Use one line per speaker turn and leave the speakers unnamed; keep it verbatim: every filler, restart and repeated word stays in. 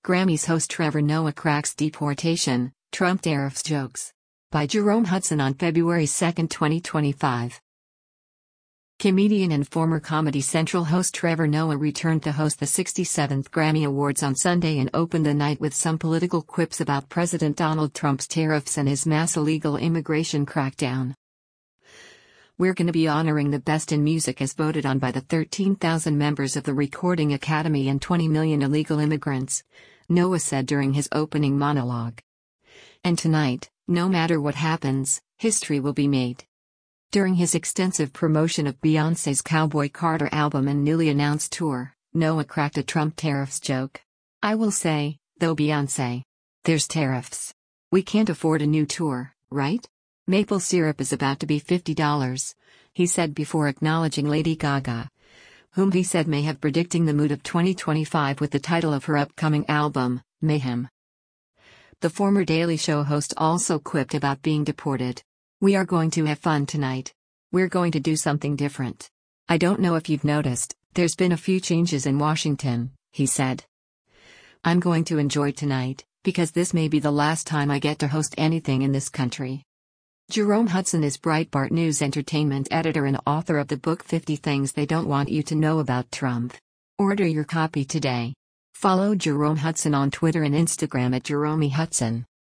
Grammys host Trevor Noah cracks deportation, Trump tariffs jokes. By Jerome Hudson on February second, twenty twenty-five. Comedian and former Comedy Central host Trevor Noah returned to host the sixty-seventh Grammy Awards on Sunday and opened the night with some political quips about President Donald Trump's tariffs and his mass illegal immigration crackdown. "We're gonna be honoring the best in music as voted on by the thirteen thousand members of the Recording Academy and twenty million illegal immigrants," Noah said during his opening monologue. "And tonight, no matter what happens, history will be made." During his extensive promotion of Beyoncé's Cowboy Carter album and newly announced tour, Noah cracked a Trump tariffs joke. "I will say, though, Beyoncé, there's tariffs. We can't afford a new tour, right? Maple syrup is about to be fifty dollars, he said before acknowledging Lady Gaga, whom he said may have predicting the mood of twenty twenty-five with the title of her upcoming album, Mayhem. The former Daily Show host also quipped about being deported. "We are going to have fun tonight. We're going to do something different. I don't know if you've noticed, there's been a few changes in Washington," he said. "I'm going to enjoy tonight, because this may be the last time I get to host anything in this country." Jerome Hudson is Breitbart News entertainment editor and author of the book fifty Things They Don't Want You to Know About Trump. Order your copy today. Follow Jerome Hudson on Twitter and Instagram at Jerome Hudson.